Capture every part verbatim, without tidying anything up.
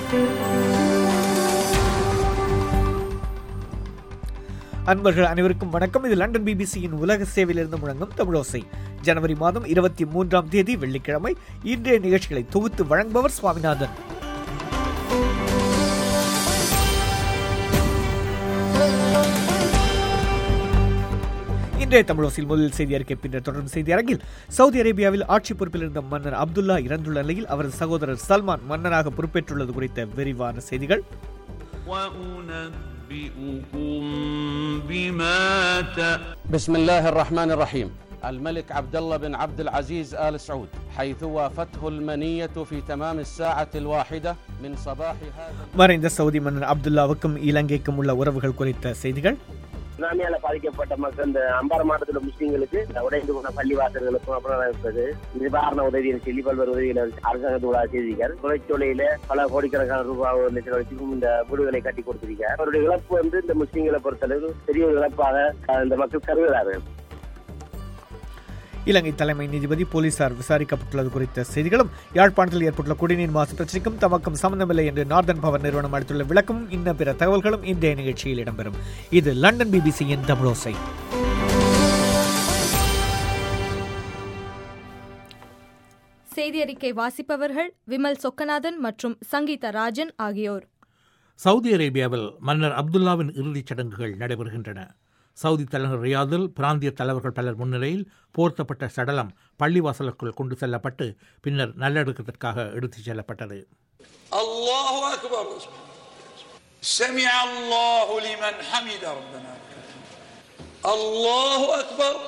அன்பர்கள் அனைவருக்கும் வணக்கம். இது லண்டன் பிபிசியின் உலக சேவையிலிருந்து முழங்கும் தமிழோசை. ஜனவரி மாதம் இருபத்தி மூன்றாம் தேதி வெள்ளிக்கிழமை. இன்றைய நிகழ்ச்சிகளை தொகுத்து வழங்குபவர் சுவாமிநாதன். இன்றைய தமிழோசையில் முதல் செய்தி அறிக்கை, பின்னர் தொடரும் செய்தி அரங்கில் சவுதி அரேபியாவில் ஆட்சி பொறுப்பில் இருந்த மன்னர் அப்துல்லா இறந்துள்ள நிலையில் அவரது சகோதரர் சல்மான் மன்னராக பொறுப்பேற்றுள்ளது குறித்த விரிவான செய்திகள். بسم الله الرحمن الرحيم. الملك عبد الله بن عبد العزيز آل سعود حيث وافته المنية في تمام الساعة الواحدة من صباح هذا. மறைந்த சவுதி மன்னர் அப்துல்லாவுக்கும் இலங்கைக்கும் உள்ள உறவுகள் குறித்த செய்திகள். சுனாமியால பாதிக்கப்பட்ட மக்கள் இந்த அம்பாறை மாவட்டத்தில் முஸ்லீம்களுக்கு உடைந்து போன பள்ளிவாசல்களுக்கும் அப்புறம் இருப்பது நிவாரண உதவியில் சொல்லி பல்வேறு உதவிகள் அரசாங்கத்தோட செய்திகள். தொழிற்சொலையில பல கோடிக்கணக்கான ரூபாய் லட்சம் இந்த வீடுகளை கட்டி கொடுத்திருக்கார். அவருடைய இழப்பு வந்து இந்த முஸ்லீம்களை பொறுத்தளவு பெரிய ஒரு இழப்பாக இந்த மக்கள் கருதுகிறார்கள். இலங்கை தலைமை நீதிபதி போலீசார் விசாரிக்கப்பட்டுள்ளது குறித்த செய்திகளும், யாழ்ப்பாணத்தில் ஏற்பட்டுள்ள குடிநீர் மாசு பிரச்சினைக்கும் தமக்கும் சம்பந்தமில்லை என்று நார்தன் பவர் நிறுவனம் அளித்துள்ள விளக்கமும் இன்ன பிற தகவல்களும் இன்றைய நிகழ்ச்சியில் இடம்பெறும். இது லண்டன் பிபிசியின் தமிழோசை. செய்தி அறிக்கை வாசிப்பவர்கள் விமல் சொக்கநாதன் மற்றும் சங்கீதா ராஜன் ஆகியோர். சவுதி அரேபியாவில் மன்னர் அப்துல்லாவின் இறுதிச் சடங்குகள் நடைபெறுகின்றன. சவுதி தலைநகர் ரியாதில் பிராந்திய தலைவர்கள் பலர் முன்னிலையில் போர்த்தப்பட்ட சடலம் பள்ளிவாசலுக்குள் கொண்டு செல்லப்பட்டு பின்னர் நல்லடக்கத்திற்காக எடுத்துச் செல்லப்பட்டது. அல்லாஹு அக்பர். சமிஅ அல்லாஹு லிமன் ஹமித ரப்பனா. அல்லாஹு அக்பர்.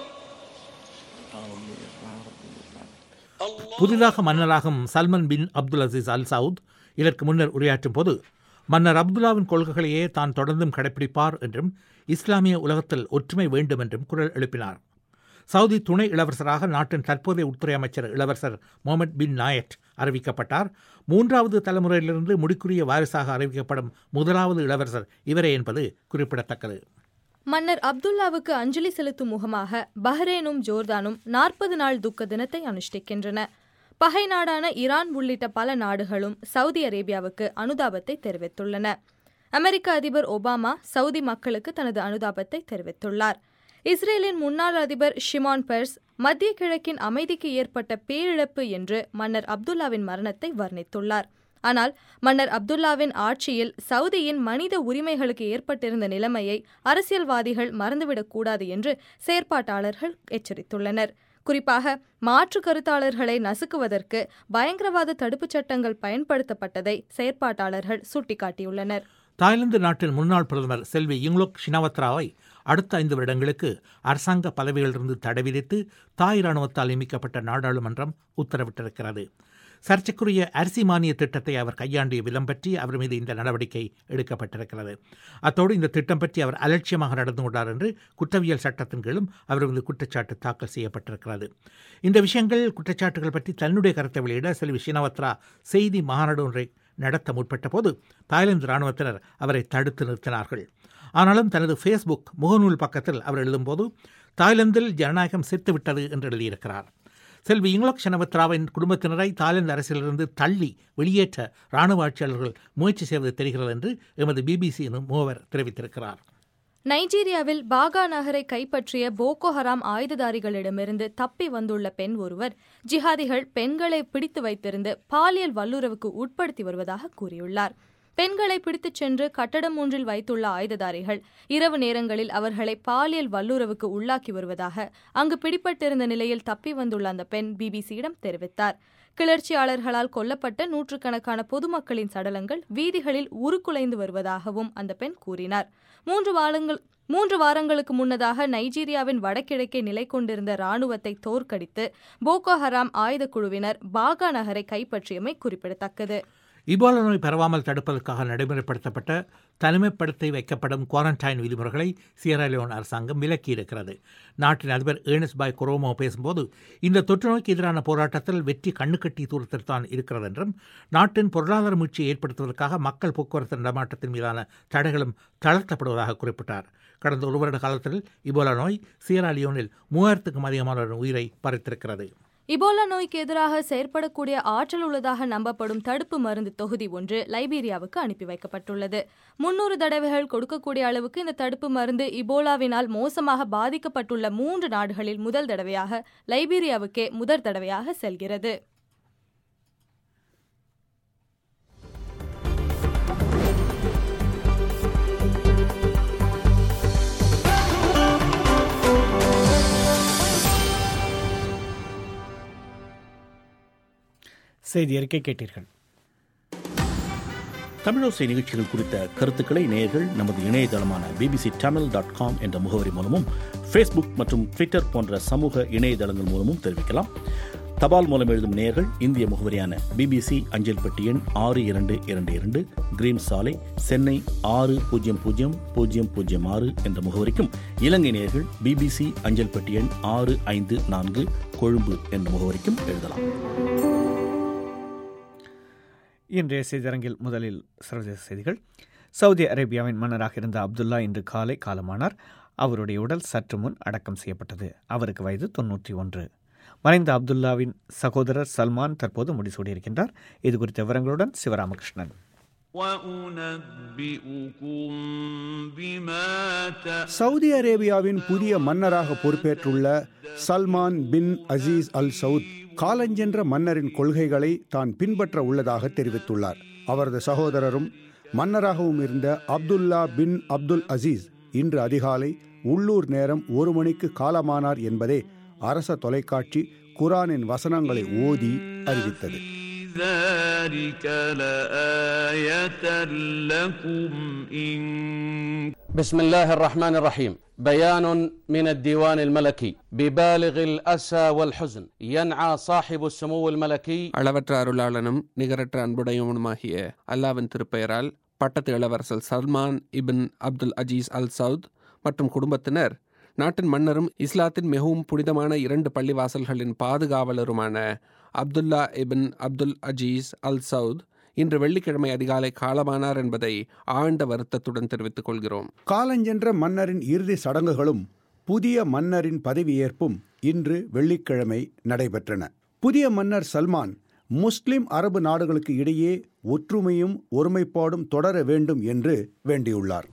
புதிதாக மன்னராகும் Salman bin Abdul Aziz al Saud இதற்கு முன்னர் உரையாற்றும் போது மன்னர் அப்துல்லாவின் கொள்கைகளையே தான் தொடர்ந்தும் கடைப்பிடிப்பார் என்றும் இஸ்லாமிய உலகத்தில் ஒற்றுமை வேண்டும் என்றும் குரல் எழுப்பினார். சவுதி துணை இளவரசராக நாட்டின் தற்போதைய உள்துறை அமைச்சர் இளவரசர் முகமது பின் நாயட் அறிவிக்கப்பட்டார். மூன்றாவது தலைமுறையிலிருந்து முடிக்குரிய வாரிசாக அறிவிக்கப்படும் முதலாவது இளவரசர் இவரே என்பது குறிப்பிடத்தக்கது. மன்னர் அப்துல்லாவுக்கு அஞ்சலி செலுத்தும் முகமாக பஹ்ரேனும் ஜோர்தானும் நாற்பது நாள் துக்க தினத்தை அனுஷ்டிக்கின்றன. பகை நாடான ஈரான் உள்ளிட்ட பல நாடுகளும் சவுதி அரேபியாவுக்கு அனுதாபத்தை தெரிவித்துள்ளன. அமெரிக்க அதிபர் ஒபாமா சவுதி மக்களுக்கு தனது அனுதாபத்தை தெரிவித்துள்ளார். இஸ்ரேலின் முன்னாள் அதிபர் ஷிமான் பெர்ஸ் மத்திய கிழக்கின் அமைதிக்கு ஏற்பட்ட பேரிழப்பு என்று மன்னர் அப்துல்லாவின் மரணத்தை வர்ணித்துள்ளார். ஆனால் மன்னர் அப்துல்லாவின் ஆட்சியில் சவுதியின் மனித உரிமைகளுக்கு ஏற்பட்டிருந்த நிலைமையை அரசியல்வாதிகள் மறந்துவிடக்கூடாது என்று செயற்பாட்டாளர்கள் எச்சரித்துள்ளனர். குறிப்பாக மாற்று கருத்தாளர்களை நசுக்குவதற்கு பயங்கரவாத தடுப்புச் சட்டங்கள் பயன்படுத்தப்பட்டதை செயற்பாட்டாளர்கள் சுட்டிக்காட்டியுள்ளனர். தாய்லாந்து நாட்டின் முன்னாள் பிரதமர் செல்வி யுங்லோக் ஷினவத்ராவை அடுத்த ஐந்து வருடங்களுக்கு அரசாங்க பதவிகளிலிருந்து தடை விதித்து தாய் இராணுவத்தால் நியமிக்கப்பட்ட நாடாளுமன்றம் உத்தரவிட்டிருக்கிறது. சர்ச்சைக்குரிய அரிசி மானிய திட்டத்தை அவர் கையாண்டிய விதம் பற்றி அவர் மீது இந்த நடவடிக்கை எடுக்கப்பட்டிருக்கிறது. அத்தோடு இந்த திட்டம் பற்றி அவர் அலட்சியமாக நடந்து கொண்டார் என்று குற்றவியல் சட்டத்தின் கீழும் அவர் மீது குற்றச்சாட்டு தாக்கல் செய்யப்பட்டிருக்கிறது. இந்த விஷயங்கள் குற்றச்சாட்டுகள் பற்றி தன்னுடைய கருத்தை வெளியிட செல்வி ஷினவத்ரா செய்தி மாநாடு ஒன்றை நடத்த முற்பட்ட போது தாய்லாந்து இராணுவத்தினர் அவரை தடுத்து நிறுத்தினார்கள். ஆனாலும் தனது ஃபேஸ்புக் முகநூல் பக்கத்தில் அவர் எழுதும்போது தாய்லாந்தில் ஜனநாயகம் செத்துவிட்டது என்று எழுதியிருக்கிறார். செல்வி யுங்லோக் ஷினவத்ராவின் குடும்பத்தினரை தாய்லாந்து அரசியலிருந்து தள்ளி வெளியேற்ற இராணுவ ஆட்சியாளர்கள் முயற்சி செய்வது தெரிகிறது என்று எமது பிபிசியின் மூவர் தெரிவித்திருக்கிறார். நைஜீரியாவில் பாகா நகரை கைப்பற்றிய போகோ ஹராம் ஆயுததாரிகளிடமிருந்து தப்பி வந்துள்ள பெண் ஒருவர் ஜிஹாதிகள் பெண்களை பிடித்து வைத்திருந்து பாலியல் வல்லுறவுக்கு உட்படுத்தி வருவதாக கூறியுள்ளார். பெண்களை பிடித்துச் சென்று கட்டடம் ஒன்றில் வைத்துள்ள ஆயுததாரிகள் இரவு நேரங்களில் அவர்களை பாலியல் வல்லுறவுக்கு உள்ளாக்கி வருவதாக அங்கு பிடிப்பட்டிருந்த நிலையில் தப்பி வந்துள்ள அந்த பெண் பிபிசியிடம் தெரிவித்தார். கிளர்ச்சியாளர்களால் கொல்லப்பட்ட நூற்றுக்கணக்கான பொதுமக்களின் சடலங்கள் வீதிகளில் உருக்குலைந்து வருவதாகவும் அந்த பெண் கூறினார். மூன்று வாரங்கள் மூன்று வாரங்களுக்கு முன்னதாக நைஜீரியாவின் வடகிழக்கே நிலை கொண்டிருந்த இராணுவத்தை தோற்கடித்து போகோ ஹராம் ஆயுதக் குழுவினர் பாகா நகரை கைப்பற்றியமை குறிப்பிடத்தக்கது. இபோலா நோய் பரவாமல் தடுப்பதற்காக நடைமுறைப்படுத்தப்பட்ட தனிமைப்படுத்தி வைக்கப்படும் குவாரண்டைன் விதிமுறைகளை சியராலியோன் அரசாங்கம் விலக்கியிருக்கிறது. நாட்டின் அதிபர் ஏர்னஸ்ட் பாய் கொரோமோ பேசும்போது இந்த தொற்று நோய்க்கு எதிரான போராட்டத்தில் வெற்றி கண்ணுக்கட்டி தூரத்தில்தான் இருக்கிறது என்றும் நாட்டின் பொருளாதார மீட்சியை ஏற்படுத்துவதற்காக மக்கள் போக்குவரத்து நடமாட்டத்தின் மீதான தடைகளும் தளர்த்தப்படுவதாக குறிப்பிட்டார். கடந்த ஒரு வருட காலத்தில் இபோலா நோய் சியராலியோனில் மூவாயிரத்துக்கும் அதிகமான உயிரை பறித்திருக்கிறது. இபோலா நோய்க்கு எதிராக செயற்படக்கூடிய ஆற்றல் உள்ளதாக நம்பப்படும் தடுப்பு மருந்து தொகுதி ஒன்று லைபீரியாவுக்கு அனுப்பி வைக்கப்பட்டுள்ளது. முன்னூறு தடவைகள் கொடுக்கக்கூடிய அளவுக்கு இந்த தடுப்பு மருந்து இபோலாவினால் மோசமாக பாதிக்கப்பட்டுள்ள மூன்று நாடுகளில் முதல் தடவையாக லைபீரியாவுக்கே முதல் தடவையாக செல்கிறது. செய்தி அறிக்கை கேட்டீர்கள். தமிழோசை நிகழ்ச்சிகள் குறித்த கருத்துக்களை நேயர்கள் நமது இணையதளமான பிபிசி தமிழ் டாட் காம் என்ற முகவரி மூலமும் ஃபேஸ்புக் மற்றும் ட்விட்டர் போன்ற சமூக இணையதளங்கள் மூலமும் தெரிவிக்கலாம். தபால் மூலம் எழுதும் நேயர்கள் இந்திய முகவரியான பிபிசி அஞ்சல் பெட்டி எண் ஆறு இரண்டு இரண்டு இரண்டு கிரீம் சாலை, சென்னை ஆறு பூஜ்ஜியம் பூஜ்ஜியம் பூஜ்ஜியம் பூஜ்ஜியம் ஆறு என்ற முகவரிக்கும், இலங்கை நேயர்கள் பிபிசி அஞ்சல் பெட்டி எண் ஆறு ஐந்து நான்கு கொழும்பு என்ற முகவரிக்கும் எழுதலாம். இன்றைய செய்தியரங்கில் முதலில் சர்வதேச செய்திகள். சவுதி அரேபியாவின் மன்னராக இருந்த அப்துல்லா இன்று காலை காலமானார். அவருடைய உடல் சற்று முன் அடக்கம் செய்யப்பட்டது. அவருக்கு வயது தொன்னூற்றி ஒன்று. மறைந்த அப்துல்லாவின் சகோதரர் சல்மான் தற்போது முடிசூடியிருக்கின்றார். இது குறித்த விவரங்களுடன் சிவராமகிருஷ்ணன். சவுதி அரேபியாவின் புதிய மன்னராக பொறுப்பேற்றுள்ள Salman bin Aziz al Saud காலஞ்சென்ற மன்னரின் கொள்கைகளை தான் பின்பற்ற உள்ளதாக தெரிவித்துள்ளார். அவரது சகோதரரும் மன்னராகவும் இருந்த அப்துல்லா பின் அப்துல் அசீஸ் இன்று அதிகாலை உள்ளூர் நேரம் ஒரு மணிக்கு காலமானார் என்பதே அரச தொலைக்காட்சி குர்ஆனின் வசனங்களை ஓதி அறிவித்தது. بسم الله الرحمن الرحيم. بيان من الديوان الملكي ببالغ الأسى والحزن ينعى صاحب السمو الملكي. அளவற்ற அருளாளனும் நிகரற்ற அன்புடையவனுமாகிய அல்லாவின் திருப்பெயரால் பட்டத்து இளவரசர் Salman ibn Abdul Aziz al Saud மற்றும் குடும்பத்தினர், நாட்டின் மன்னரும் இஸ்லாத்தின் மிகவும் புனிதமான இரண்டு பள்ளிவாசல்களின் பாதுகாவலருமான Abdullah ibn Abdul Aziz al Saud இன்று வெள்ளிக்கிழமை அதிகாலை காலமானார் என்பதை ஆழ்ந்த வருத்தத்துடன் தெரிவித்துக் கொள்கிறோம். காலஞ்சென்ற மன்னரின் இறுதி சடங்குகளும் புதிய மன்னரின் பதவியேற்பும் இன்று வெள்ளிக்கிழமை நடைபெற்றன. புதிய மன்னர் சல்மான் முஸ்லிம் அரபு நாடுகளுக்கு இடையே ஒற்றுமையும் ஒருமைப்பாடும் தொடர வேண்டும் என்று வேண்டியுள்ளார்.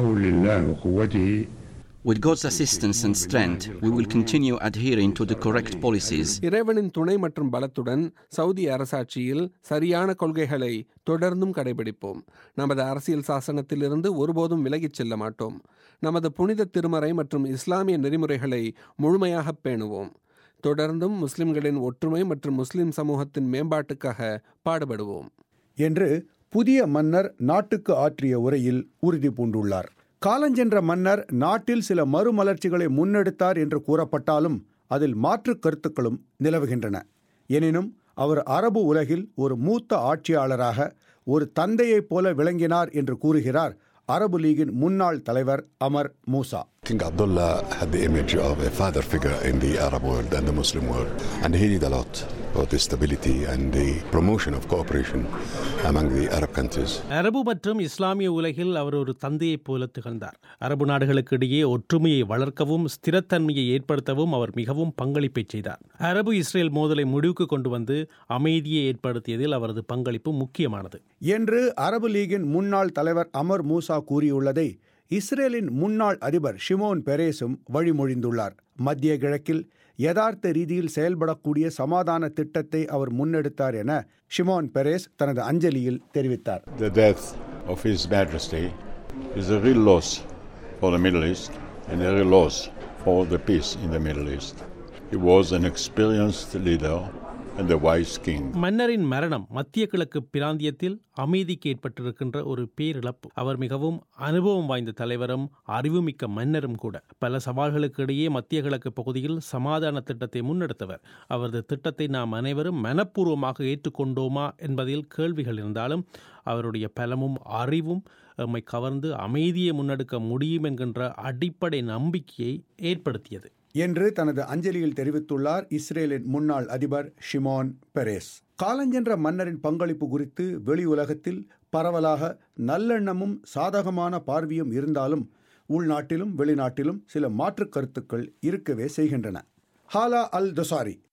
With God's assistance and strength, we will continue adhering to the correct policies. இறைவனின் துணை மற்றும் பலத்துடன் சவுதி அரசாட்சியில் சரியான கொள்கைகளை தொடர்ந்தும் கடைபிடிப்போம். நமது அரசியல் சாசனத்திலிருந்து ஒருபோதும் விலகிச் செல்ல மாட்டோம். நமது புனித திருமறை மற்றும் இஸ்லாமிய நெறிமுறைகளை முழுமையாக பேணுவோம். தொடர்ந்தும் முஸ்லிம்களின் ஒற்றுமை மற்றும் முஸ்லிம் சமூகத்தின் மேம்பாட்டுக்காக பாடுபடுவோம் என்று புதிய மன்னர் நாட்டுக்கு ஆற்றிய உரையில் உறுதி பூண்டுள்ளார். காலஞ்சென்ற மன்னர் நாட்டில் சில மறுமலர்ச்சிகளை முன்னெடுத்தார் என்று கூறப்பட்டாலும் அதில் மாற்று கருத்துக்களும் நிலவுகின்றன. எனினும் அவர் அரபு உலகில் ஒரு மூத்த ஆட்சியாளராக ஒரு தந்தையைப் போல விளங்கினார் என்று கூறுகிறார் அரபு லீகின் முன்னாள் தலைவர் அமர் மூசா. King Abdullah had the image of a father figure in the Arab world and the Muslim world, and he did a lot for the stability and the promotion of cooperation among the Arab countries. அரபு மற்றும் இஸ்லாமிய உலகில் அவர் ஒரு தந்தையைப் போல திகழ்ந்தார். அரபு நாடுகளுக்கு இடையே ஒற்றுமையை வளர்க்கவும் ஸ்திரத்தன்மையை ஏற்படுத்தவும் அவர் மிகவும் பங்களிப்பை செய்தார். அரபு இஸ்ரேல் மோதலை முடிவுக்கு கொண்டு வந்து அமைதியை ஏற்படுத்தியதில் அவரது பங்களிப்பு முக்கியமானது என்று அரபு லீகின் முன்னாள் தலைவர் அமர் மூசா கூறியுள்ளதை இஸ்ரேலின் முன்னாள் அதிபர் ஷிமோன் பெரேஸும் வழிமொழிந்துள்ளார். மத்திய கிழக்கில் யதார்த்த ரீதியில் செயல்படக்கூடிய சமாதான திட்டத்தை அவர் முன்னெடுத்தார் என ஷிமோன் பெரேஸ் தனது அஞ்சலியில் தெரிவித்தார். The death of His Majesty is a real loss for the Middle East and a real loss for the peace in the Middle East. He was an experienced leader and a wise king. மன்னரின் மரணம் மத்திய கிழக்கு பிராந்தியத்தில் அமைதிக்கு ஏற்பட்டிருக்கின்ற ஒரு பேரிழப்பு. அவர் மிகவும் அனுபவம் வாய்ந்த தலைவரும் அறிவுமிக்க மன்னரும் கூட. பல சவால்களுக்கு இடையே மத்திய கிழக்கு பகுதியில் சமாதான திட்டத்தை முன்னெடுத்தவர். அவரது திட்டத்தை நாம் அனைவரும் மனப்பூர்வமாக ஏற்றுக்கொண்டோமா என்பதில் கேள்விகள் இருந்தாலும் அவருடைய பலமும் அறிவும் நம்மை கவர்ந்து அமைதியை முன்னெடுக்க முடியும் என்கின்ற அடிப்படை நம்பிக்கையை ஏற்படுத்தியது என்று தனது அஞ்சலியில் தெரிவித்துள்ளார் இஸ்ரேலின் முன்னாள் அதிபர் ஷிமோன் பெரேஸ். காலஞ்சென்ற மன்னரின் பங்களிப்பு குறித்து வெளி உலகத்தில் பரவலாக நல்லெண்ணமும் சாதகமான பார்வையும் இருந்தாலும் உள்நாட்டிலும் வெளிநாட்டிலும் சில மாற்றுக் கருத்துக்கள் இருக்கவே செய்கின்றன. ஹாலா அல் துசாரி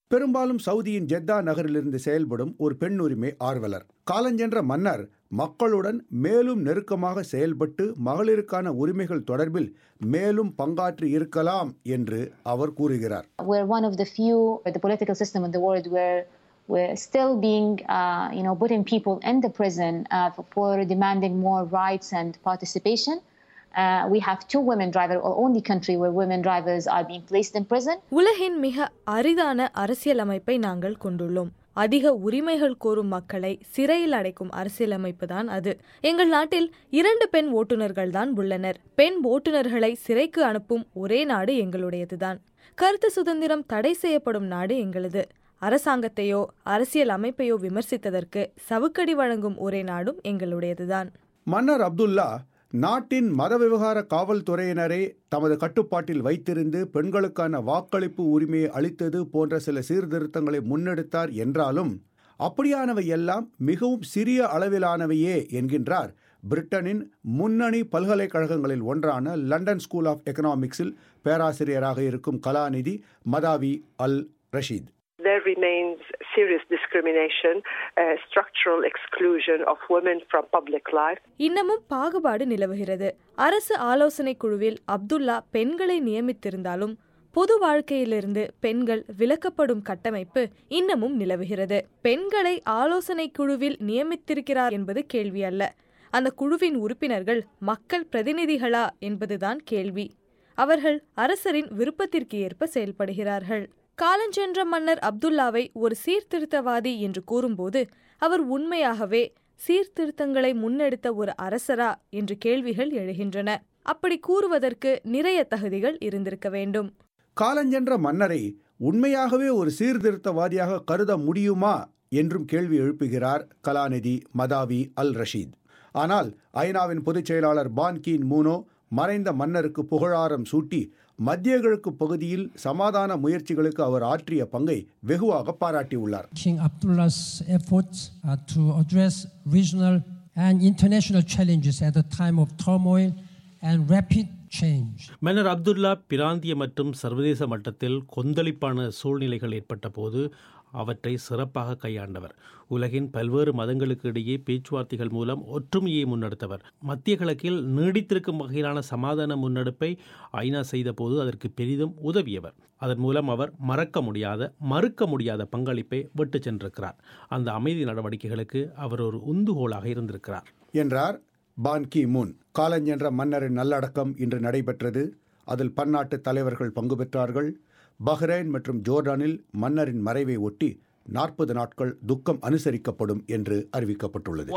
பெரும்பாலும் சவுதியின் ஜெத்தா நகரிலிருந்து செயல்படும் ஒரு பெண் உரிமை ஆர்வலர். காலஞ்சென்ற மன்னர் மக்களுடன் மேலும் நெருக்கமாக செயல்பட்டு மகளிருக்கான உரிமைகள் தொடர்பில் மேலும் பங்காற்றி இருக்கலாம் என்று அவர் கூறுகிறார். We're one of the few the political system in the world where we're still being uh, you know putting people in the prison uh, for demanding more rights and participation. Uh, we have two women drivers, or only country where women drivers are being placed in prison. உலகின் மிக அரிதான அரசியலமைப்பை நாங்கள் கொண்டுள்ளோம். அதிக உரிமைகள் கோரும் மக்களை சிறையில் அடைக்கும் அரசியலமைப்பு தான் அது. எங்கள் நாட்டில் இரண்டு பெண் ஓட்டுநர்கள் தான் உள்ளனர். பெண் ஓட்டுநர்களை சிறைக்கு அனுப்பும் ஒரே நாடு எங்களுடையதுதான். கருத்து சுதந்திரம் தடை செய்யப்படும் நாடு எங்களது. அரசாங்கத்தையோ அரசியல் அமைப்பையோ விமர்சித்ததற்கு சவுக்கடி வழங்கும் ஒரே நாடும் எங்களுடையதுதான். மன்னர் அப்துல்லா நாட்டின் மத விவகார காவல்துறையினரை தமது கட்டுப்பாட்டில் வைத்திருந்து பெண்களுக்கான வாக்களிப்பு உரிமையை அளித்தது போன்ற சில சீர்திருத்தங்களை முன்னெடுத்தார் என்றாலும் அப்படியானவை எல்லாம் மிகவும் சிறிய அளவிலானவையே என்கின்றார் பிரிட்டனின் முன்னணி பல்கலைக்கழகங்களில் ஒன்றான லண்டன் ஸ்கூல் ஆஃப் எக்கனாமிக்ஸில் பேராசிரியராக இருக்கும் கலாநிதி மதாவி அல் Rashid. There remains serious discrimination, uh, structural exclusion of women from public life. இன்னமும் பாகுபாடு நிலவுகிறது. அரசு ஆலோசனை குழுவில் அப்துல்லா பெண்களை நியமித்திருந்தாலும் பொது வாழ்க்கையிலிருந்து பெண்கள் விலக்கப்படும் கட்டமைப்பு இன்னமும் நிலவுகிறது. பெண்களை ஆலோசனை குழுவில் நியமித்திருக்கிறார் என்பது கேள்வி அல்ல. அந்த குழுவின் உறுப்பினர்கள் மக்கள் பிரதிநிதிகளா என்பதுதான் கேள்வி. அவர்கள் அரசரின் விருப்பத்திற்கு ஏற்ப செயல்படுகிறார்கள். காலஞ்சென்ற மன்னர் அப்துல்லாவை ஒரு சீர்திருத்தவாதி என்று கூறும்போது அவர் உண்மையாகவே சீர்திருத்தங்களை முன்னெடுத்த ஒரு அரசரா என்று கேள்விகள் எழுகின்றன. அப்படி கூறுவதற்கு நிறைய தகுதிகள் இருந்திருக்க வேண்டும். காலஞ்சென்ற மன்னரை உண்மையாகவே ஒரு சீர்திருத்தவாதியாக கருத முடியுமா என்றும் கேள்வி எழுப்புகிறார் கலாநிதி மதாவி அல் ரஷீத். ஆனால் ஐநாவின் பொதுச் செயலாளர் பான் கி மூனோ மறைந்த மன்னருக்கு புகழாரம் சூட்டி மத்திய கிழக்கு பகுதியில் சமாதான முயற்சிகளுக்கு அவர் ஆற்றிய பங்கை வெகுவாக பாராட்டியுள்ளார். King Abdullah's efforts uh, to address regional and international challenges at a time of turmoil and rapid change. மன்னர் அப்துல்லா பிராந்திய மற்றும் சர்வதேச மட்டத்தில் கொந்தளிப்பான சூழ்நிலைகள் ஏற்பட்ட போது அவற்றை சிறப்பாக கையாண்டவர். உலகின் பல்வேறு மதங்களுக்கு இடையே பேச்சுவார்த்தைகள் மூலம் ஒற்றுமையை முன்னெடுத்தவர். மத்திய கிழக்கில் நீடித்திருக்கும் வகையிலான சமாதான முன்னெடுப்பை ஐநா செய்த போது அதற்கு பெரிதும் உதவியவர். அதன் மூலம் அவர் மறக்க முடியாத மறுக்க முடியாத பங்களிப்பை விட்டு சென்றிருக்கிறார். அந்த அமைதி நடவடிக்கைகளுக்கு அவர் ஒரு உந்துகோலாக இருந்திருக்கிறார் என்றார் பான் கி மூன். காலஞ்சென்ற மன்னரின் நல்லடக்கம் இன்று நடைபெற்றது. அதில் பன்னாட்டு தலைவர்கள் பங்கு பெற்றார்கள். பஹ்ரைன் மற்றும் ஜோர்டானில் மன்னரின் மறைவை ஒட்டி நாற்பது நாட்கள் துக்கம் அனுசரிக்கப்படும் என்று அறிவிக்கப்பட்டுள்ளது.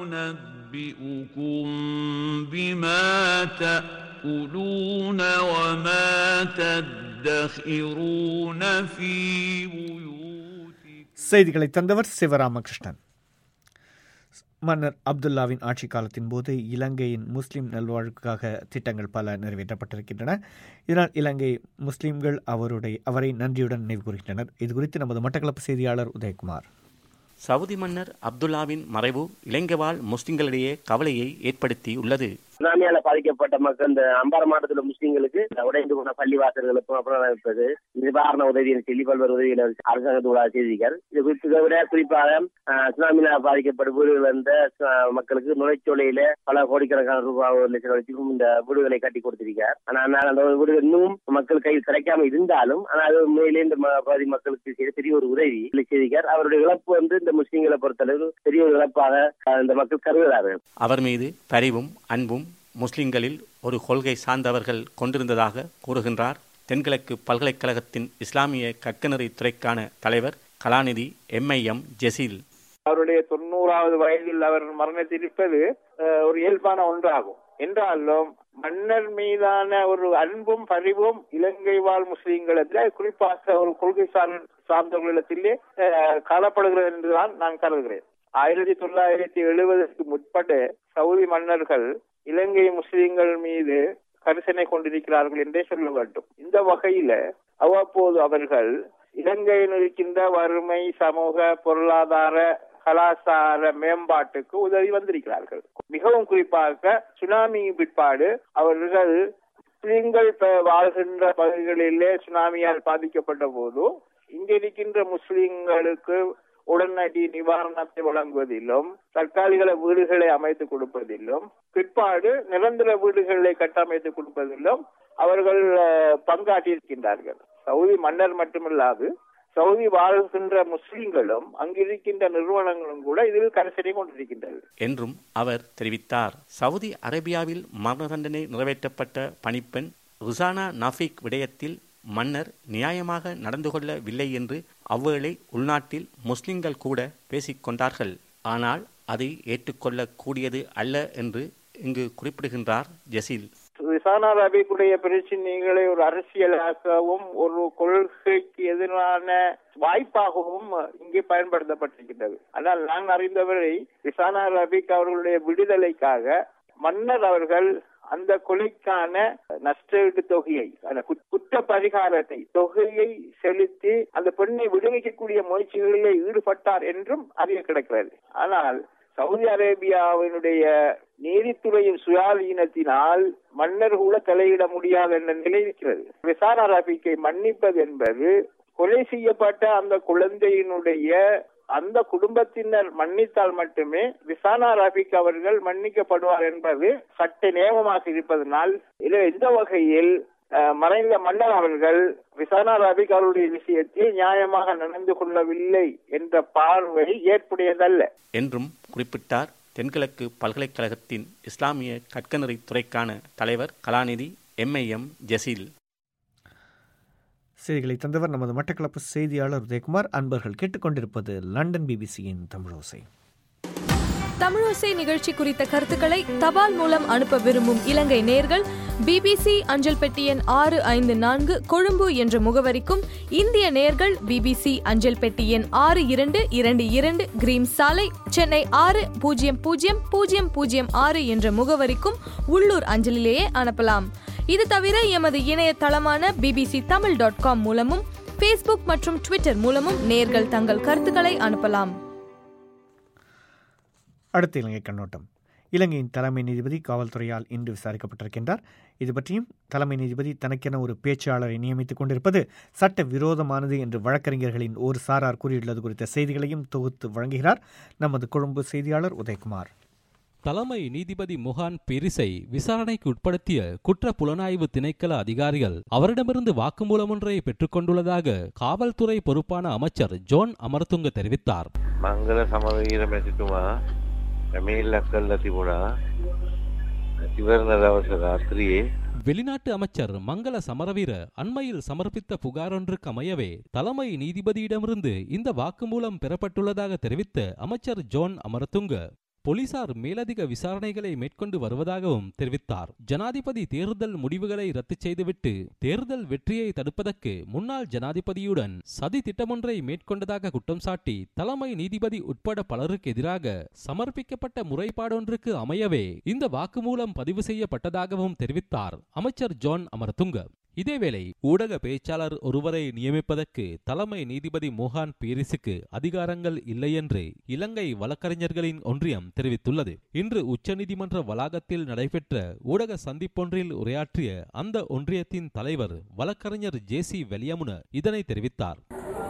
செய்திகளை தந்தவர் சிவராமகிருஷ்ணன். மன்னர் அப்துல்லாவின் ஆட்சி காலத்தின் போது இலங்கையின் முஸ்லிம் நல்வாழ்வுக்காக திட்டங்கள் பல நிறைவேற்றப்பட்டிருக்கின்றன. இதனால் இலங்கை முஸ்லிம்கள் அவருடைய அவரை நன்றியுடன் நினைவு கூறுகின்றனர். இது குறித்து நமது மட்டக்களப்பு செய்தியாளர் உதயகுமார். சவுதி மன்னர் அப்துல்லாவின் மறைவு இலங்கை வாழ் முஸ்லிம்களிடையே கவலையை ஏற்படுத்தி உள்ளது. சுனாமியால பாதிக்கப்பட்ட மக்கள் இந்த அம்பாறை மாவட்டத்தில் முஸ்லீம்களுக்கு உடைந்து போன பள்ளிவாசல்களுக்கும் அப்புறம் இருப்பது நிவாரண உதவியை சொல்லி பல்வேறு உதவிகளை அரசாங்கத்தோட செய்திகள். இது குறித்து விட குறிப்பாக சுனாமியில பாதிக்கப்பட்ட வீடுகள் வந்த மக்களுக்கு நுழைச்சோலையில பல கோடிக்கணக்கான ரூபாய் ஒரு லட்சம் வரைக்கும் இந்த வீடுகளை கட்டி கொடுத்திருக்கார். ஆனால் அந்த வீடுகள் இன்னும் மக்கள் கையில் கிடைக்காம இருந்தாலும் ஆனால் அது உண்மையிலே இந்த பகுதி மக்களுக்கு செய்த பெரிய ஒரு உதவி செய்திருக்கார். அவருடைய இழப்பு வந்து இந்த முஸ்லீம்களை பொறுத்தளவு பெரிய ஒரு இழப்பாக இந்த மக்கள் கருதுகிறார்கள். அவர் மீது பரிவும் அன்பும் முஸ்லிம்களில் ஒரு கொள்கை சார்ந்தவர்கள் கொண்டிருந்ததாக கூறுகின்றார் தென்கிழக்கு பல்கலைக்கழகத்தின் இஸ்லாமிய கற்கநெறி துறைக்கான தலைவர் கலாநிதி எம் ஐ எம் ஜெசீல். அவருடைய தொண்ணூறாவது வயதில் அவர் மரணத்திருப்பது ஒரு இயல்பான ஒன்றாகும். என்றாலும் மன்னர் மீதான ஒரு அன்பும் பரிவும் இலங்கை வாழ் முஸ்லீம்களிடத்தில் குறிப்பாக ஒரு கொள்கை சார்ந்தவர்களிடத்திலே காணப்படுகிறது என்றுதான் நான் கருதுகிறேன். ஆயிரத்தி தொள்ளாயிரத்தி எழுபதுக்கு முற்பட்ட சவுதி மன்னர்கள் இலங்கை முஸ்லீம்கள் மீது கரிசனை கொண்டிருக்கிறார்கள் என்றே சொல்ல வேண்டும். இந்த வகையில அவ்வப்போது அவர்கள் இலங்கையில் இருக்கின்ற வறுமை, சமூக, பொருளாதார, கலாச்சார மேம்பாட்டுக்கு உதவி வந்திருக்கிறார்கள். மிகவும் குறிப்பாக சுனாமி பிற்பாடு அவர்கள் முஸ்லீம்கள் வாழ்கின்ற பகுதிகளிலே சுனாமியால் பாதிக்கப்பட்ட போது இங்க இருக்கின்ற முஸ்லிம்களுக்கு உடனடி நிவாரணத்தை வழங்குவதிலும் தற்காலிக வீடுகளை அமைத்து கொடுப்பதிலும் பிற்பாடு நிரந்தர வீடுகளை கட்டமைத்து கொடுப்பதிலும் அவர்கள் பங்காற்றியிருக்கின்றார்கள். சவுதி மன்னர் மட்டுமில்லாது சவுதி வாழ்கின்ற முஸ்லிம்களும் அங்கிருக்கின்ற நிறுவனங்களும் கூட இதில் கரைசடி கொண்டிருக்கின்றது என்றும் அவர் தெரிவித்தார். சவுதி அரேபியாவில் மரண தண்டனை நிறைவேற்றப்பட்ட பணிப்பெண் ருசானா நாஃபிக் விடயத்தில் மன்னர் நியாயமாக நடந்து கொள்ளவில்லை என்று அவ்வேளை உள்நாட்டில் முஸ்லிம்கள் கூட பேசிக்கொண்டார்கள். ஆனால் அதை ஏற்றுக்கொள்ளக்கூடியது அல்ல என்று இங்கு குறிப்பிடுகின்றார் ஜசீல். ரிசானா ரபீக்குடைய பிரச்சனைகளை ஒரு அரசியலாகவும் ஒரு கொள்கைக்கு எதிரான வாய்ப்பாகவும் இங்கே பயன்படுத்தப்பட்டிருக்கின்றது. ஆனால் நான் அறிந்தவரை ரிசானா ரபீக் அவர்களுடைய விடுதலைக்காக மன்னர் அவர்கள் அந்த கொலைக்கான நஷ்டஈடு தொகையை அந்த குற்ற பரிகாரத்தை தொகையை செலுத்தி அந்த பெண்ணை விடுவிக்கக்கூடிய முயற்சிகளிலே ஈடுபட்டார் என்றும் அறிய கிடக்கிறது. ஆனால் சவுதி அரேபியாவினுடைய நீதித்துறையின் சுயாதீனத்தினால் மன்னர் கூட தலையிட முடியாது என்ற நிலை இருக்கிறது. ரிசானா ரபீக்கை மன்னிப்பது என்பது கொலை செய்யப்பட்ட அந்த குழந்தையினுடைய அந்த குடும்பத்தினர் மன்னித்தால் மட்டுமே ரிசானா ரபீக் அவர்கள் மன்னிக்கப்படுவார் என்பது சட்ட நியமமாக இருப்பதனால் இந்த வகையில் மறைந்த மன்னர் அவர்கள் ரிசானா ரபீக் அவருடைய விஷயத்தில் நியாயமாக நடந்து கொள்ளவில்லை என்ற பார்வை ஏற்புடையதல்ல என்றும் குறிப்பிட்டார். தென்கிழக்கு பல்கலைக்கழகத்தின் இஸ்லாமிய கற்கநெறி துறைக்கான தலைவர் கலாநிதி எம்ஐஎம் ஜசீல். செய்திகளை தந்தவர் நமது மட்டக்களப்பு செய்தியாளர் உதயகுமார். அன்பர்கள் கேட்டுக்கொண்டிருப்பது லண்டன் பிபிசியின் தமிழோசை. தமிழோசை நிகழ்ச்சி குறித்த கருத்துக்களை தபால் மூலம் அனுப்ப விரும்பும் இலங்கை நேயர்கள் பிபிசி அஞ்சல் பெட்டி எண் ஆறு ஐந்து நான்கு கொழும்பு என்ற முகவரிக்கும், இந்திய நேயர்கள் பிபிசி அஞ்சல் பெட்டி எண் ஆறு இரண்டு இரண்டு இரண்டு கிரீம் சாலை சென்னை ஆறு பூஜ்ஜியம் பூஜ்ஜியம் பூஜ்ஜியம் பூஜ்ஜியம் ஆறு என்ற முகவரிக்கும் உள்ளூர் அஞ்சலிலேயே அனுப்பலாம். இது தவிர எமது இணையதளமான பிபிசி தமிழ் டாட் காம் மூலமும் ஃபேஸ்புக் மற்றும் ட்விட்டர் மூலமும் நேயர்கள் தங்கள் கருத்துக்களை அனுப்பலாம். அடுத்த இலங்கை கண்ணோட்டம். இலங்கையின் தலைமை நீதிபதி காவல்துறையால் இன்று விசாரிக்கப்பட்டிருக்கின்றார். இது பற்றியும் தலைமை நீதிபதி தனக்கென ஒரு பேச்சாளரை நியமித்துக் கொண்டிருப்பது சட்ட விரோதமானது என்று வழக்கறிஞர்களின் ஒரு சாரார் கூறியுள்ளது குறித்த செய்திகளையும் தொகுத்து வழங்குகிறார் நமது கொழும்பு செய்தியாளர் உதயகுமார். தலைமை நீதிபதி முகான் பிரிசை விசாரணைக்கு உட்படுத்திய குற்ற புலனாய்வு திணைக்கள அதிகாரிகள் அவரிடமிருந்து வாக்குமூலம் ஒன்றை பெற்றுக்கொண்டுள்ளதாக காவல்துறை பொறுப்பான அமைச்சர் ஜோன் அமரதுங்க தெரிவித்தார். மங்கள சமவீர மெசித்துமா வெளிநாட்டு அமைச்சர் மங்கள சமரவீர அண்மையில் சமர்ப்பித்த புகாரொன்றுக்கு அமையவே தலைமை நீதிபதியிடமிருந்து இந்த வாக்குமூலம் பெறப்பட்டுள்ளதாக தெரிவித்த அமைச்சர் ஜோன் அமரதுங்க போலீசார் மேலதிக விசாரணைகளை மேற்கொண்டு வருவதாகவும் தெரிவித்தார். ஜனாதிபதி தேர்தல் முடிவுகளை ரத்து செய்துவிட்டு தேர்தல் வெற்றியை தடுப்பதற்கு முன்னாள் ஜனாதிபதியுடன் சதி திட்டமொன்றை மேற்கொண்டதாக குற்றம் சாட்டி தலைமை நீதிபதி உட்பட பலருக்கு எதிராக சமர்ப்பிக்கப்பட்ட முறைப்பாடொன்றுக்கு அமையவே இந்த வாக்குமூலம் பதிவு செய்யப்பட்டதாகவும் தெரிவித்தார் அமைச்சர் ஜோன் அமரதுங்க. இதேவேளை ஊடக பேச்சாளர் ஒருவரை நியமிப்பதற்கு தலைமை நீதிபதி மோகான் பீரிஸுக்கு அதிகாரங்கள் இல்லை என்று இலங்கை வழக்கறிஞர்களின் ஒன்றியம் தெரிவித்துள்ளது. இன்று உச்சநீதிமன்ற வளாகத்தில் நடைபெற்ற ஊடக சந்திப்பொன்றில் உரையாற்றிய அந்த ஒன்றியத்தின் தலைவர் வழக்கறிஞர் ஜே சி வெலியமுன இதனை தெரிவித்தார்.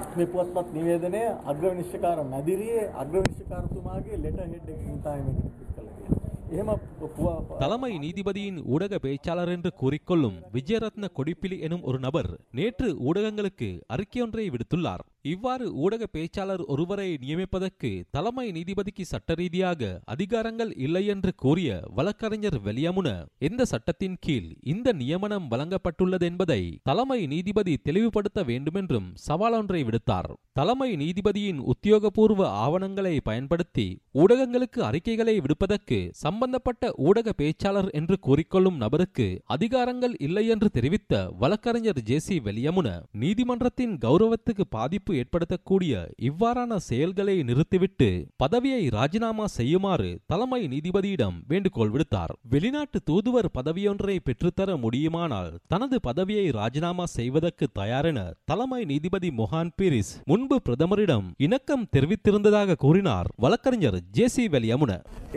தலைமை நீதிபதியின் ஊடக பேச்சாளர் என்று கூறிக்கொள்ளும் விஜயரத்ன கொடிப்பிலி எனும் ஒரு நபர் நேற்று ஊடகங்களுக்கு அறிக்கையொன்றை விடுத்துள்ளார். இவ்வாறு ஊடக பேச்சாளர் ஒருவரை நியமிப்பதற்கு தலைமை நீதிபதிக்கு சட்ட ரீதியாக அதிகாரங்கள் இல்லை என்று கூறிய வழக்கறிஞர் வெலியமுன எந்த சட்டத்தின் கீழ் இந்த நியமனம் வழங்கப்பட்டுள்ளது என்பதை தலைமை நீதிபதி தெளிவுபடுத்த வேண்டுமென்றும் சவாலொன்றை விடுத்தார். தலைமை நீதிபதியின் உத்தியோகபூர்வ ஆவணங்களை பயன்படுத்தி ஊடகங்களுக்கு அறிக்கைகளை விடுப்பதற்கு சம்பந்தப்பட்ட ஊடக பேச்சாளர் என்று கூறிக்கொள்ளும் நபருக்கு அதிகாரங்கள் இல்லை என்று தெரிவித்த வழக்கறிஞர் ஜே சி வெலியமுன நீதிமன்றத்தின் கௌரவத்துக்கு பாதிப்பு பாதிப்பு ஏற்படுத்தக்கூடிய இவ்வாறான செயல்களை நிறுத்திவிட்டு பதவியை ராஜினாமா செய்யுமாறு தலைமை நீதிபதியிடம் வேண்டுகோள் விடுத்தார். வெளிநாட்டு தூதுவர் பதவியொன்றை பெற்றுத்தர முடியுமானால் தனது பதவியை ராஜினாமா செய்வதற்கு தயாரென தலைமை நீதிபதி மொஹான் பீரிஸ் முன்பு பிரதமரிடம் இணக்கம் தெரிவித்திருந்ததாக கூறினார் வழக்கறிஞர் ஜே சி வெலியமுன.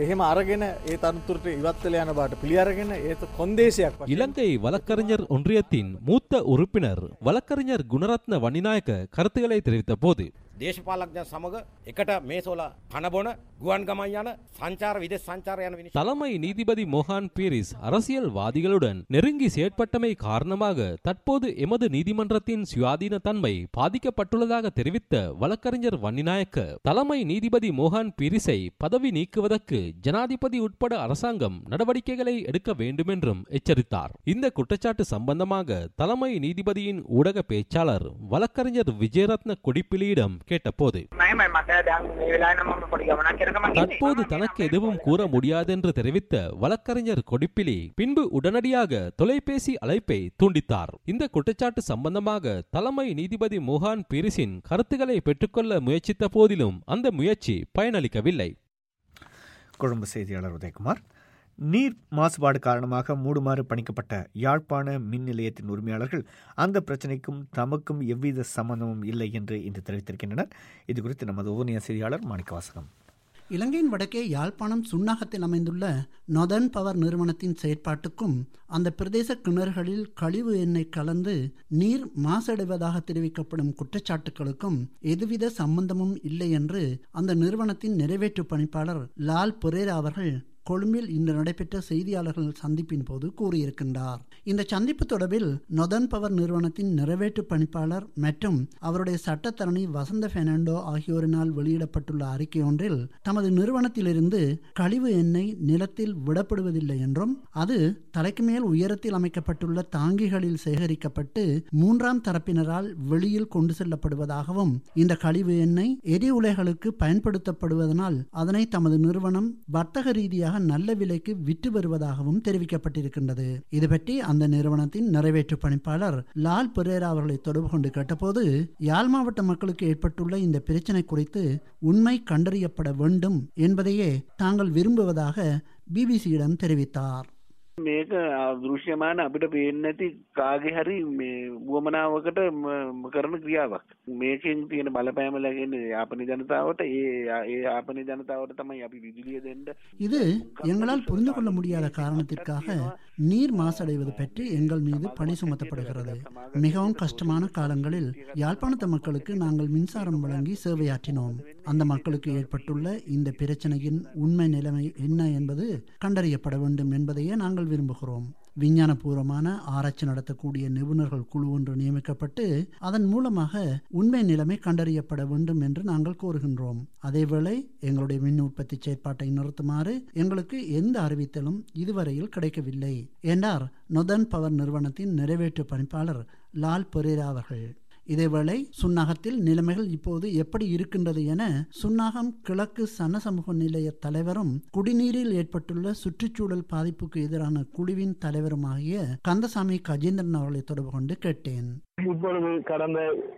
இலங்கை வழக்கறிஞர் ஒன்றியத்தின் மூத்த உறுப்பினர் வழக்கறிஞர் குணரத்ன வன்னிநாயக்க கருத்துக்களை தெரிவித்த போது, දේශපාලඥ සමග එකට මේසෝල කනබොන ගුවන් ගමන් යන සංචාර විදේශ සංචාර යන විනිශ්චය. தலைமை நீதிபதி மொஹான் பீரிஸ் அரசியல்வாதிகளுடன் நெருங்கி செயற்பட்டமை காரணமாக தற்போது எமது நீதிமன்றத்தின் சுயாதீன தன்மை பாதிக்கப்பட்டுள்ளதாக தெரிவித்த வழக்கறிஞர் வன்னிநாயக்க தலைமை நீதிபதி மொஹான் பீரிஸை பதவி நீக்குவதற்கு ஜனாதிபதி உட்பட அரசாங்கம் நடவடிக்கைகளை எடுக்க வேண்டும் என்றும் எச்சரித்தார். இந்த குற்றச்சாட்டு சம்பந்தமாக தலைமை நீதிபதியின் ஊடக பேச்சாளர் வழக்கறிஞர் விஜயரத்ன கொடிப்பிலியிடம் கேட்டபோது, தற்போது தனக்கு எதுவும் கூற முடியாதென்று தெரிவித்த வழக்கறிஞர் கொடிப்பிலி பின்பு உடனடியாக தொலைபேசி அழைப்பை துண்டித்தார். இந்த குற்றச்சாட்டு சம்பந்தமாக தலைமை நீதிபதி மொஹான் பீரிஸின் கருத்துக்களை பெற்றுக்கொள்ள முயற்சித்த போதிலும் அந்த முயற்சி பயனளிக்கவில்லை. கொழும்பு செய்தியாளர் உதயகுமார். நீர் மாசுபாடு காரணமாக மூடுமாறு பணிக்கப்பட்ட யாழ்ப்பாண மின் நிலையத்தின் உரிமையாளர்கள் அந்த பிரச்சினைக்கும் தமக்கும் எவ்வித சம்பந்தமும் இல்லை என்று இன்று தெரிவித்திருக்கின்றனர். இதுகுறித்து நமது ஓனிய செய்தியாளர் மாணிக்கவாசகம். இலங்கையின் வடக்கே யாழ்ப்பாணம் சுன்னாகத்தில் அமைந்துள்ள நொதர்ன் பவர் நிறுவனத்தின் செயற்பாட்டுக்கும் அந்த பிரதேச கிணறுகளில் கழிவு எண்ணெய் கலந்து நீர் மாசடைவதாக தெரிவிக்கப்படும் குற்றச்சாட்டுகளுக்கும் எதுவித சம்பந்தமும் இல்லை என்று அந்த நிறுவனத்தின் நிறைவேற்று பணிப்பாளர் லால் பெரேரா அவர்கள் கொழும்பில் இன்று நடைபெற்ற செய்தியாளர்கள் சந்திப்பின் போது கூறியிருக்கின்றார். இந்த சந்திப்பு தொடர்பில் நொதர்ன் பவர் நிறுவனத்தின் நிறைவேற்று பணிப்பாளர் மற்றும் அவருடைய சட்டத்தரணி வசந்த பெர்னாண்டோ ஆகியோரினால் வெளியிடப்பட்டுள்ள அறிக்கை ஒன்றில் தமது நிறுவனத்திலிருந்து கழிவு எண்ணெய் நிலத்தில் விடப்படுவதில்லை என்றும் அது தலைக்கு மேல் உயரத்தில் அமைக்கப்பட்டுள்ள தாங்கிகளில் சேகரிக்கப்பட்டு மூன்றாம் தரப்பினரால் வெளியில் கொண்டு செல்லப்படுவதாகவும் இந்த கழிவு எண்ணெய் எரி உலைகளுக்கு பயன்படுத்தப்படுவதனால் அதனை தமது நிறுவனம் வர்த்தக ரீதியாக நல்ல விலைக்கு விற்று வருவதாகவும் தெரிவிக்கப்பட்டிருக்கின்றது. இது பற்றி அந்த நிறுவனத்தின் நிறைவேற்று பணிப்பாளர் லால் பெரேரா அவர்களை தொடர்பு கொண்டு கேட்டபோது, யாழ் மாவட்ட மக்களுக்கு ஏற்பட்டுள்ள இந்த பிரச்சனை குறித்து உண்மை கண்டறியப்பட வேண்டும் என்பதையே தாங்கள் விரும்புவதாக பிபிசியிடம் தெரிவித்தார். මේක දෘශ්‍යමාන අපිට පේන්නේ නැති කාගේ හරි මේ වුවමනාවකට කරන ක්‍රියාවක්. මේකෙන් තියෙන බලපෑම ලැබෙන්නේ යාපනයේ ජනතාවට. ඒ ඒ යාපනයේ ජනතාවට තමයි අපි විදුලිය දෙන්න. இது எங்களால் புரிந்து கொள்ள முடியாத காரணத்திற்காக நீர் மாசடைவது பற்றி எங்கள் மீது பழி சுமத்தப்படுகிறது. மிகவும் கஷ்டமான காலங்களில் யாழ்ப்பாணத்து மக்களுக்கு நாங்கள் மின்சாரம் வழங்கி சேவையாற்றினோம். அந்த மக்களுக்கு ஏற்பட்டுள்ள இந்த பிரச்சனையின் உண்மை நிலைமை என்ன என்பது கண்டறியப்பட வேண்டும் என்பதையே நாங்கள் விரும்புகிறோம். விஞ்ஞானபூர்வமான ஆராய்ச்சி நடத்தக்கூடிய நிபுணர்கள் குழு ஒன்று நியமிக்கப்பட்டு அதன் மூலமாக உண்மை நிலைமை கண்டறியப்பட வேண்டும் என்று நாங்கள் கோருகின்றோம். அதேவேளை எங்களுடைய மின் உற்பத்தி செயற்பாட்டை நிறுத்துமாறு எங்களுக்கு எந்த அறிவித்தலும் இதுவரையில் கிடைக்கவில்லை என்றார் நொதர்ன் பவர் நிறுவனத்தின் நிறைவேற்று பணிப்பாளர் லால் பெரேரா அவர்கள். இதேவேளை சுன்னாகத்தில் நிலைமைகள் இப்போது எப்படி இருக்கின்றது என சுன்னாகம் கிழக்கு சன சமூக நிலைய தலைவரும் குடிநீரில் ஏற்பட்டுள்ள சுற்றுச்சூழல் பாதிப்புக்கு எதிரான குழுவின் தலைவருமாகிய கந்தசாமி கஜேந்திரன் அவர்களை தொடர்பு கொண்டு கேட்டேன். இப்பொழுது கடந்த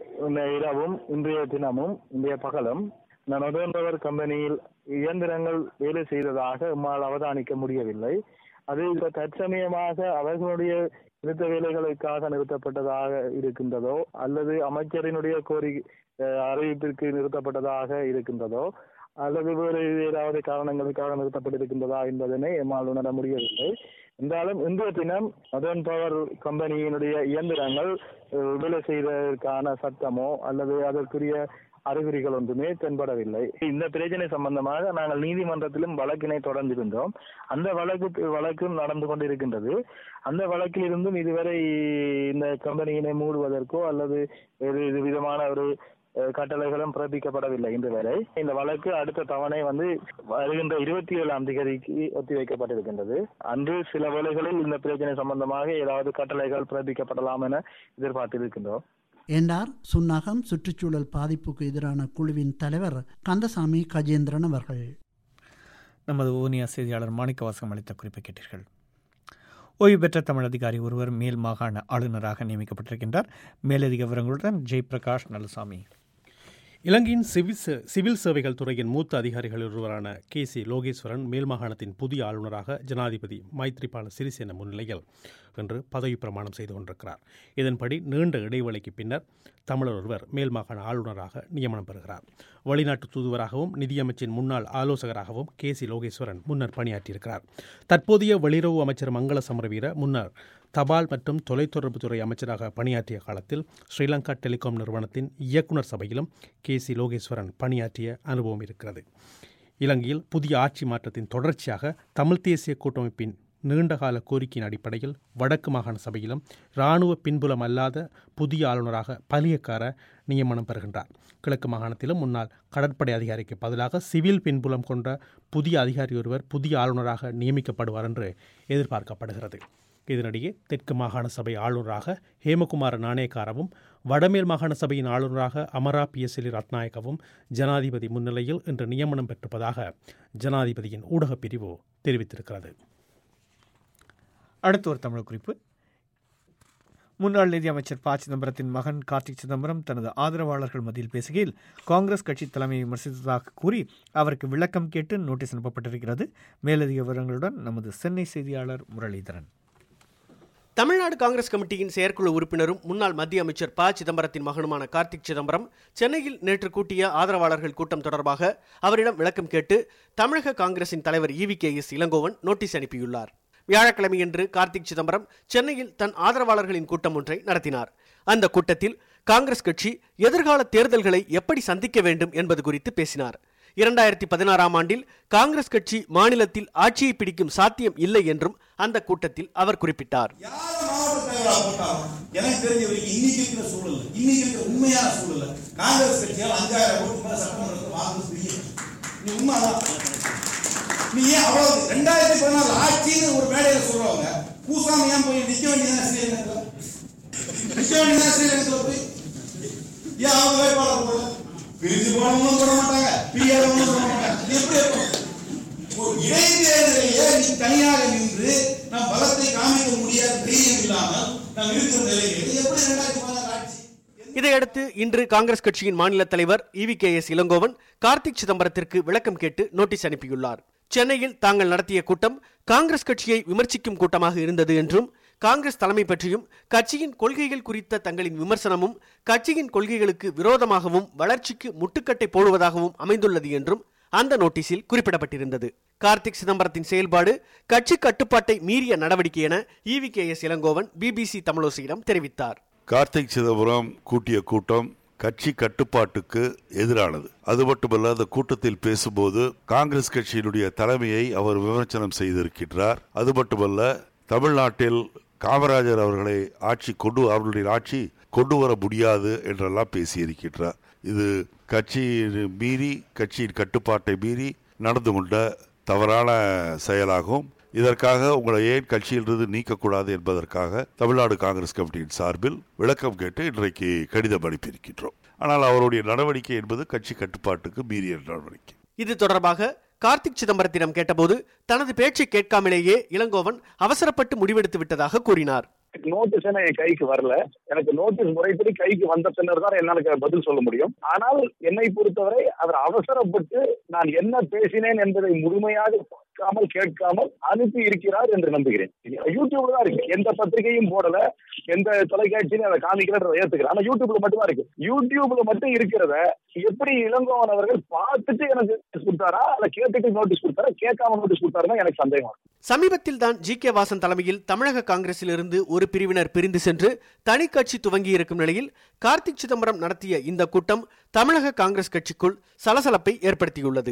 இரவும் இன்றைய தினமும் இன்றைய பகலும் நொதர்ன் பவர் கம்பெனியில் இயந்திரங்கள் வேலை செய்ததாக எம்மால் அவதானிக்க முடியவில்லை. அது தற்சமயமாக அவர்களுடைய நிறுத்த வேலைகளுக்காக நிறுத்தப்பட்டதாக இருக்கின்றதோ அல்லது அமைச்சரினுடைய கோரிக்கை அறிவிப்பிற்கு நிறுத்தப்பட்டதாக இருக்கின்றதோ அல்லது வேறு ஏதாவது காரணங்களுக்காக நிறுத்தப்பட்டிருக்கின்றதா என்பதனை எம்மால் உணர முடியவில்லை. என்றாலும் இன்றைய தினம் நொதர்ன் பவர் கம்பெனியினுடைய இயந்திரங்கள் வேலை செய்வதற்கான சட்டமோ அல்லது அதற்குரிய அறிகுறிகள் ஒன்றுமே தென்படவில்லை. இந்த பிரச்சனை சம்பந்தமாக நாங்கள் நீதிமன்றத்திலும் வழக்கினை தொடர்ந்திருந்தோம். அந்த வழக்கு வழக்கும் நடந்து கொண்டிருக்கின்றது. அந்த வழக்கில் இருந்தும் இதுவரை இந்த கம்பெனியினை மூடுவதற்கோ அல்லது வேறு விதமான ஒரு கட்டளைகளும் பிறப்பிக்கப்படவில்லை இன்று வரை. இந்த வழக்கு அடுத்த தவணை வந்து வருகின்ற இருபத்தி ஏழாம் தேதிக்கு ஒத்திவைக்கப்பட்டிருக்கின்றது. அன்று சில வேளைகளில் இந்த பிரச்சனை சம்பந்தமாக ஏதாவது கட்டளைகள் பிறப்பிக்கப்படலாம் என எதிர்பார்த்திருக்கின்றோம் என்றார் சுன்னாகம் சுற்றுச்சூழல் பாதிப்புக்கு எதிரான குழுவின் தலைவர் கந்தசாமி கஜேந்திரன் அவர்கள். நமது ஊனியா செய்தியாளர் மாணிக்கவாசகம் அளித்த குறிப்பை கேட்டீர்கள். ஓய்வு பெற்ற தமிழ் அதிகாரி ஒருவர் மேல் மாகாண ஆளுநராக நியமிக்கப்பட்டிருக்கின்றார். மேலதிக விவரங்களுடன் ஜெய் பிரகாஷ் நலுசாமி. இலங்கையின் சிவில் சே- சிவில் சேவைகள் துறையின் மூத்த அதிகாரிகளில் ஒருவரான கே சி லோகேஸ்வரன் மேல் மாகாணத்தின் புதிய ஆளுநராக ஜனாதிபதி மைத்ரிபால சிறிசேன முன்னிலையில் இன்று பதவி பிரமாணம் செய்து கொண்டிருக்கிறார். இதன்படி நீண்ட இடைவெளிக்கு பின்னர் தமிழர் ஒருவர் மேல் மாகாண ஆளுநராக நியமனம் பெறுகிறார். வெளிநாட்டு தூதுவராகவும் நிதியமைச்சின் முன்னாள் ஆலோசகராகவும் கே சி லோகேஸ்வரன் முன்னர் பணியாற்றியிருக்கிறார். தற்போதைய வெளியுறவு அமைச்சர் மங்கள சமரவீர முன்னர் தபால் மற்றும் தொலைத்தொடர்புத்துறை அமைச்சராக பணியாற்றிய காலத்தில் ஸ்ரீலங்கா டெலிகாம் நிறுவனத்தின் இயக்குநர் சபையிலும் கே சி லோகேஸ்வரன் பணியாற்றிய அனுபவம் இருக்கிறது. இலங்கையில் புதிய ஆட்சி மாற்றத்தின் தொடர்ச்சியாக தமிழ் தேசிய கூட்டமைப்பின் நீண்டகால கோரிக்கையின் அடிப்படையில் வடக்கு மாகாண சபையிலும் இராணுவ பின்புலம் அல்லாத புதிய ஆளுநராக பலியக்கார நியமனம் பெறுகின்றார். கிழக்கு மாகாணத்திலும் முன்னாள் கடற்படை அதிகாரிக்கு பதிலாக சிவில் பின்புலம் கொண்ட புதிய அதிகாரி ஒருவர் புதிய ஆளுநராக நியமிக்கப்படுவார் என்று எதிர்பார்க்கப்படுகிறது. இதனிடையே தெற்கு மாகாண சபை ஆளுநராக ஹேமகுமார நாணயக்காரவும் வடமேல் மாகாண சபையின் ஆளுநராக அமரா பியசிலி ரத்நாயக்கவும் ஜனாதிபதி முன்னிலையில் இன்று நியமனம் பெற்றிருப்பதாக ஜனாதிபதியின் ஊடகப் பிரிவு தெரிவித்திருக்கிறது. அடுத்த ஒரு தமிழ் குறிப்பு. முன்னாள் நிதியமைச்சர் ப சிதம்பரத்தின் மகன் கார்த்திக் சிதம்பரம் தனது ஆதரவாளர்கள் மத்தியில் பேசுகையில் காங்கிரஸ் கட்சி தலைமையை விமர்சித்ததாக கூறி அவருக்கு விளக்கம் கேட்டு நோட்டீஸ் அனுப்பப்பட்டிருக்கிறது. மேலதிக விவரங்களுடன் நமது சென்னை செய்தியாளர் முரளிதரன். தமிழ்நாடு காங்கிரஸ் கமிட்டியின் செயற்குழு உறுப்பினரும் முன்னாள் மத்திய அமைச்சர் ப சிதம்பரத்தின் மகனுமான கார்த்திக் சிதம்பரம் சென்னையில் நேற்று கூட்டிய ஆதரவாளர்கள் கூட்டம் தொடர்பாக அவரிடம் விளக்கம் கேட்டு தமிழக காங்கிரசின் தலைவர் E V K S Elangovan notice அனுப்பியுள்ளார். வியாழக்கிழமையன்று கார்த்திக் சிதம்பரம் சென்னையில் தன் ஆதரவாளர்களின் கூட்டம் ஒன்றை நடத்தினார். அந்த கூட்டத்தில் காங்கிரஸ் கட்சி எதிர்கால தேர்தல்களை எப்படி சந்திக்க வேண்டும் என்பது குறித்து பேசினார். இரண்டாயிரத்தி பதினாறாம் ஆண்டில் காங்கிரஸ் கட்சி மாநிலத்தில் ஆட்சியை பிடிக்கும் சாத்தியம் இல்லை என்றும் அந்த கூட்டத்தில் அவர் குறிப்பிட்டார். எனக்கு தெரிஞ்ச வரைக்கும் இன்னைக்கு இருக்கிற சூழல் இன்னைக்கு இருக்கிற உண்மையான சூழல் காங்கிரஸ் கட்சியால் அஞ்சாயிரம் ஓட்டு மேல சட்டமன்றத்தில் வாங்க நீ உண்மைதான். நீ ஏன் அவ்வளவு ரெண்டாயிரத்தி பதினாலு ஆட்சின்னு ஒரு மேடையில சொல்றவங்க கூசாம ஏன் போய் நிக்க வேண்டியதான் ஸ்ரீரங்கத்துல நிக்க வேண்டியதான் ஸ்ரீரங்கத்துல போய் ஏன் அவங்க வேட்பாளர் போல பிரிஞ்சு போனவங்களும் போட மாட்டாங்க பிரியாதவங்களும் போட மாட்டாங்க. எப்படி இருக்கும்? ஒரு இடைத்தேர்தலையே நீ தனியாக நின்று நம் பலத்தை காமிக்க முடியாத தைரியம் இல்லாமல் நாம் இருக்கிற நிலையில் எப்படி ரெண்டாயிரத்தி பதினாறு ஆட்சி? இதையடுத்து இன்று காங்கிரஸ் கட்சியின் மாநில தலைவர் E V K S Elangovan Karthik சிதம்பரத்திற்கு விளக்கம் கேட்டு நோட்டீஸ் அனுப்பியுள்ளார். சென்னையில் தாங்கள் நடத்திய கூட்டம் காங்கிரஸ் கட்சியை விமர்சிக்கும் கூட்டமாக இருந்தது என்றும் காங்கிரஸ் தலைமை பற்றியும் கட்சியின் கொள்கைகள் குறித்த தங்களின் விமர்சனமும் கட்சியின் கொள்கைகளுக்கு விரோதமாகவும் வளர்ச்சிக்கு முட்டுக்கட்டை போடுவதாகவும் அமைந்துள்ளது என்றும் அந்த நோட்டீஸில் குறிப்பிடப்பட்டிருந்தது. கார்த்திக் சிதம்பரத்தின் செயல்பாடு கட்சி கட்டுப்பாட்டை மீறிய நடவடிக்கை என E V K S Elangovan BBC தமிழோசையிடம் தெரிவித்தார். கார்த்திக் சிதம்பரம் கூட்டிய கூட்டம் கட்சி கட்டுப்பாட்டுக்கு எதிரானது. அது மட்டுமல்ல, அந்த கூட்டத்தில் பேசும்போது காங்கிரஸ் கட்சியினுடைய தலைமையை அவர் விமர்சனம் செய்திருக்கின்றார். அது மட்டுமல்ல, தமிழ்நாட்டில் காமராஜர் அவர்களை ஆட்சி கொண்டு அவர்களுடைய ஆட்சி கொண்டு வர முடியாது என்றெல்லாம் பேசியிருக்கின்றார். இது கட்சியின் மீறி கட்சியின் கட்டுப்பாட்டை மீறி நடந்து கொண்ட தவறான செயலாகும். இதற்காக உங்களை ஏன் கட்சியிலிருந்து நீக்கக்கூடாது என்பதற்காக தமிழ்நாடு காங்கிரஸ் கமிட்டியின் சார்பில் விளக்கம் கேட்டு இன்றைக்கு கடிதம் அனுப்பியிருக்கின்றோம். ஆனால் அவருடைய நடவடிக்கை என்பது கட்சி கட்டுப்பாட்டுக்கு மீறிய நடவடிக்கை. இது தொடர்பாக கார்த்திக் சிதம்பரத்திடம் கேட்டபோது தனது பேச்சை கேட்காமலேயே இளங்கோவன் அவசரப்பட்டு முடிவெடுத்து விட்டதாக கூறினார். நோட்டீஸ் என் கைக்கு வரல. எனக்கு நோட்டீஸ் முறைப்படி கைக்கு வந்த பின்னர் தான் என்னால பதில் சொல்ல முடியும். ஆனால் என்னை பொறுத்தவரை அவர் அவசரப்பட்டு நான் என்ன பேசினேன் என்பதை முழுமையாக பார்க்காமல் கேட்காமல் அனுப்பி இருக்கிறார் என்று நம்புகிறேன். யூடியூப்ல தான் இருக்கு, எந்த பத்திரிகையும் போடல, எந்த தொலைக்காட்சியும் அதை காமிக்கிறத ஏத்துக்கிறேன். ஆனா யூடியூப்ல மட்டும் தான் இருக்கு. யூடியூப்ல மட்டும் இருக்கிறத எப்படி இளங்கோவன் அவர்கள் பார்த்துட்டு எனக்கு கொடுத்தாரா அல்ல கேட்டுட்டு நோட்டீஸ் கொடுத்தாரா கேட்காம நோட்டீஸ் கொடுத்தாருன்னா எனக்கு சந்தேகம். சமீபத்தில் தான் ஜி கே வாசன் தலைமையில் தமிழக காங்கிரஸில் இருந்து ஒரு பிரிவினர் பிரிந்து சென்று தனி கட்சி துவங்கி இருக்கும் நிலையில் கார்த்திக் சிதம்பரம் நடத்திய இந்த கூட்டம் தமிழக காங்கிரஸ் கட்சிக்குள் சலசலப்பை ஏற்படுத்தியுள்ளது.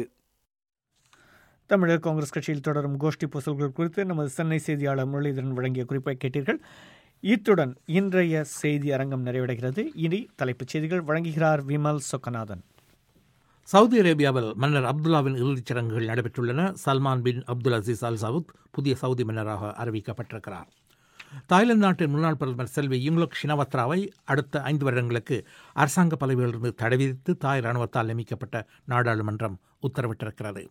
தமிழக காங்கிரஸ் கட்சியில் தொடரும் கோஷ்டி பூசல்கள் குறித்து நமது சென்னை செய்தியாளர் முரளிதரன் வழங்கிய குறிப்பை கேட்டீர்கள். இத்துடன் இன்றைய செய்தி அரங்கம் நிறைவடைகிறது. இனி தலைப்புச் செய்திகள் வழங்குகிறார் விமல் சொக்கநாதன். சவுதி அரேபியாவில் மன்னர் அப்துல்லாவின் இறுதிச் சடங்குகள் நடைபெற்றுள்ளன. Salman bin Abdul Aziz al Saud புதிய சவுதி மன்னராக அறிவிக்கப்பட்டிருக்கிறார். தாய்லாந்து நாட்டின் முன்னாள் பிரதமர் செல்வி யுங்லுக் ஷினவத்ராவை அடுத்த ஐந்து வருடங்களுக்கு அரசாங்க பதவியிலிருந்து தடை விதித்து தாய் இராணுவத்தால் நியமிக்கப்பட்ட நாடாளுமன்றம் உத்தரவிட்டிருக்கிறது.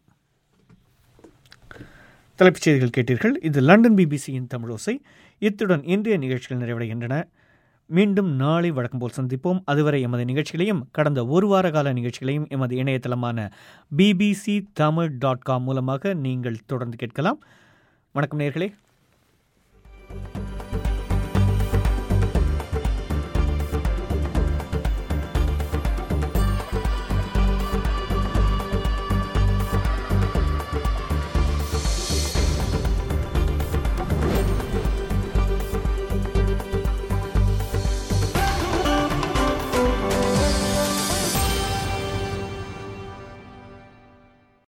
தலைப்புச் செய்திகள் கேட்டீர்கள். இது லண்டன் பிபிசியின் தமிழோசை. இத்துடன் இன்றைய நிகழ்ச்சிகள் நிறைவடைகின்றன. மீண்டும் நாளை வழக்கம் போல் சந்திப்போம். அதுவரை எமது நிகழ்ச்சிகளையும் கடந்த ஒரு வார கால நிகழ்ச்சிகளையும் எமது இணையதளமான பிபிசி தமிழ் டாட் காம் மூலமாக நீங்கள் தொடர்ந்து கேட்கலாம். வணக்கம் நேயர்களே.